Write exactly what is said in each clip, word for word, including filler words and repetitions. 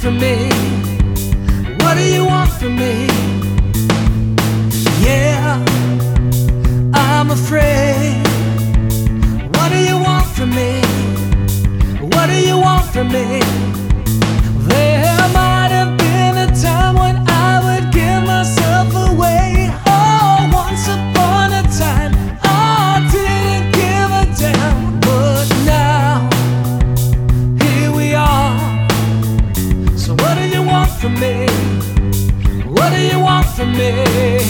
from me? What do you want from me? Yeah, I'm afraid. What do you want from me? What do you want from me? There might have been a time when I would give myself away. Oh, once upon a time I didn't give a damn. But now, here we are. So what do you want from me? What do you want from me?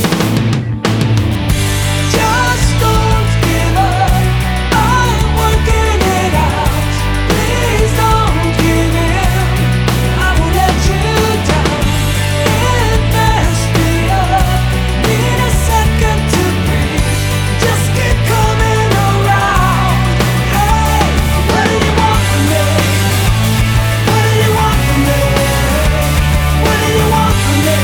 Just don't give up. I'm working it out. Please don't give in. I won't let you down. It messed me up. Need a second to breathe. Just keep coming around. Hey, what do you want from me? What do you want from me? What do you want from me?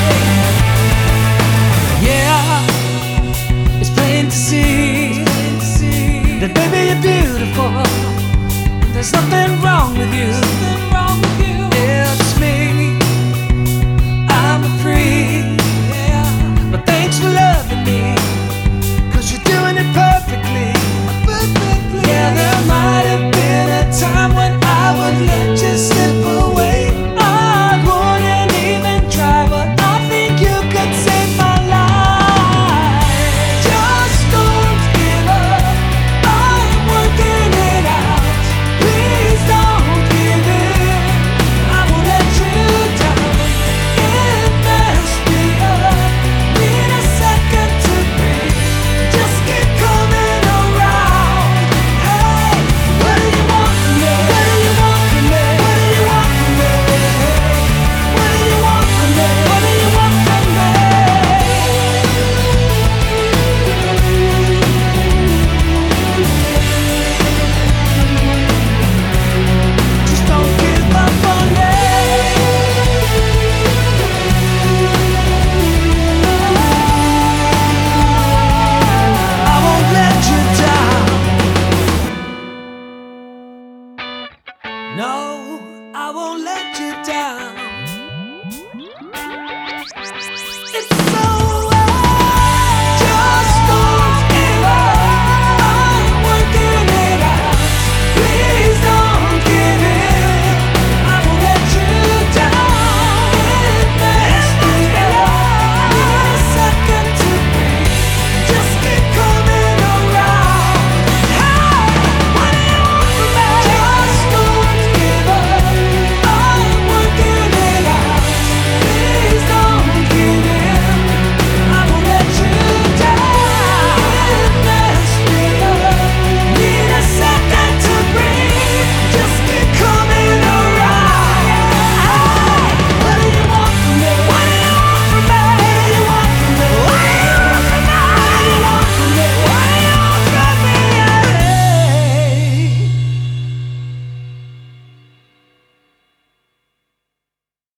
Yeah, it's plain to see that baby you're beautiful. There's nothing wrong with you. It's me. I'm a freak. But thanks for loving me, 'cause you're doing it perfectly. Yeah, there might have been a time when I would let you slip away. I wouldn't even try, but I think you could save my life. Just don't give up. I'm working it out. Please don't give in. I won't let you down. It messed me up. Need a second to breathe. Just keep coming around. Hey, what do you want from me? What do you want from me? What do you want from me? What do you want from me? What do you want from me? Just don't give up on me. I won't let you down. No, I won't let you down.